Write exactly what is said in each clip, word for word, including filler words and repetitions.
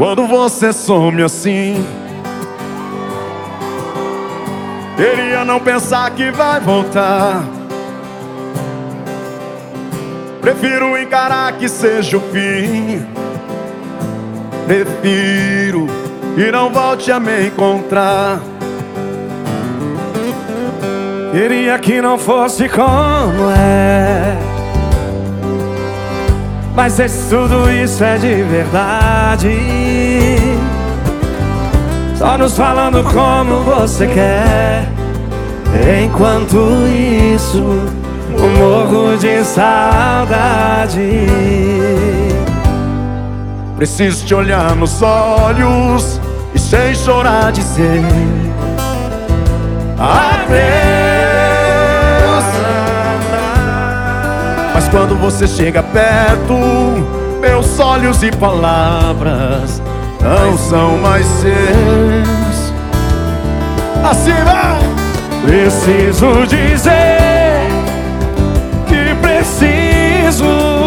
quando você some assim. Queria não pensar que vai voltar. Prefiro encarar que seja o fim. Prefiro que não volte a me encontrar. Queria que não fosse como é, mas se tudo isso é de verdade, só nos falando como você quer. Enquanto isso, eu morro de saudade. Preciso te olhar nos olhos e sem chorar dizer adeus. Mas quando você chega perto, meus olhos e palavras não são mais seus. Assim vai! Preciso dizer que preciso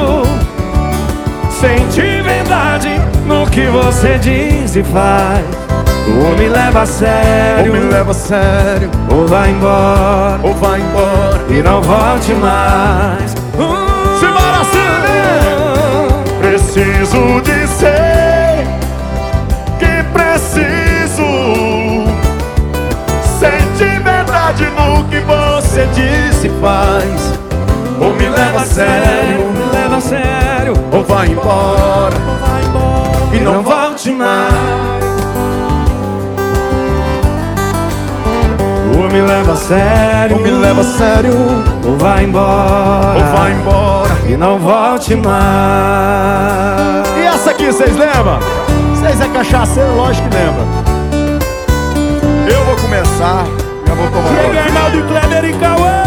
sentir verdade no que você diz e faz. Ou me leva a sério, ou me leva a sério, ou vai embora, ou vai embora e não volte mais. uh, Simbora assim! uh, Preciso dizer que preciso sentir verdade no que você diz e faz. Ou me leva a sério, ou me leva a sério, ou vai embora, ou vai embora e não volte mais. Ou me leva a sério, ou me leva a sério, ou vai embora, ou vai embora e não volte mais. E essa aqui, vocês lembram? Vocês é cachaceiro, lógico que lembra. Eu vou começar, já vou tomar. E aí, Arnaldo, Kleber e Cauã.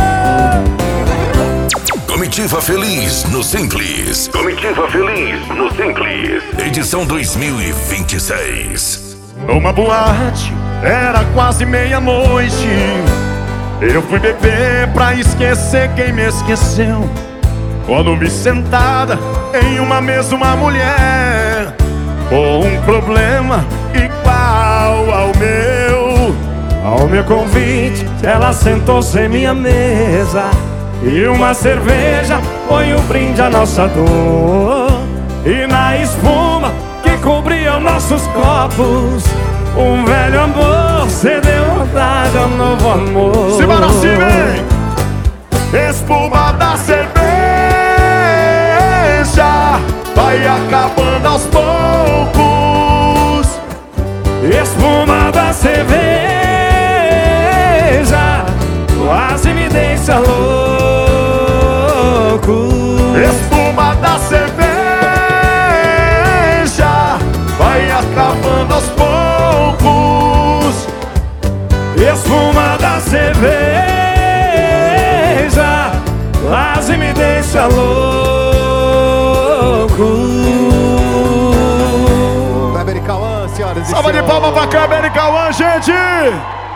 Comitiva Feliz no Simples. Comitiva Feliz no Simples. Edição dois mil e vinte e seis. Numa boate, era quase meia-noite. Eu fui beber pra esquecer quem me esqueceu. Quando vi sentada em uma mesa uma mulher com um problema igual ao meu. Ao meu convite, ela sentou-se em minha mesa, e uma cerveja foi um brinde à nossa dor. E na espuma que cobria os nossos copos, um velho amor cedeu vontade ao novo amor. Simbora assim, vem! Espuma da cerveja vai acabando aos poucos. Espuma da cerveja quase me deixa louco. Espuma da cerveja vai acabando aos poucos. Espuma da cerveja quase me deixa louco. Kleber e Cauã, senhoras e senhores. Salva de palmas pra Kleber e Cauã, gente!